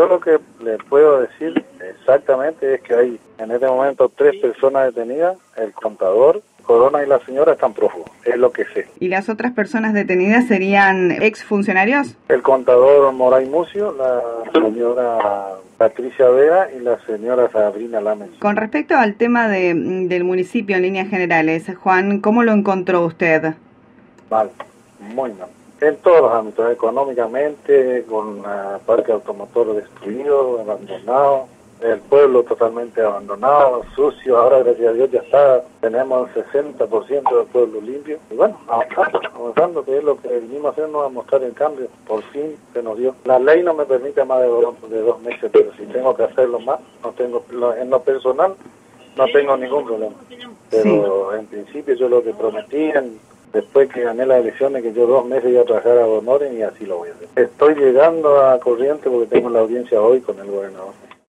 Yo lo que le puedo decir exactamente es que hay en este momento 3 personas detenidas, el contador, Corona y la señora están prófugos, es lo que sé. ¿Y las otras personas detenidas serían exfuncionarios? El contador Moray Mucio, la señora Patricia Vera y la señora Sabrina Lames. Con respecto al tema del municipio en líneas generales, Juan, ¿cómo lo encontró usted? Mal, muy mal. En todos los ámbitos, económicamente, con el parque automotor destruido, abandonado, el pueblo totalmente abandonado, sucio. Ahora, gracias a Dios, ya está, tenemos el 60% del pueblo limpio. Y bueno, avanzando, que es lo que venimos a hacer, nos va a mostrar el cambio. Por fin se nos dio. La ley no me permite más de 2 meses, pero si tengo que hacerlo más, no tengo, en lo personal, no tengo ningún problema. Pero en principio yo lo que prometí después que gané las elecciones, que yo 2 meses iba a trabajar a Honoren y así lo voy a hacer. Estoy llegando a Corrientes porque tengo la audiencia hoy con el gobernador.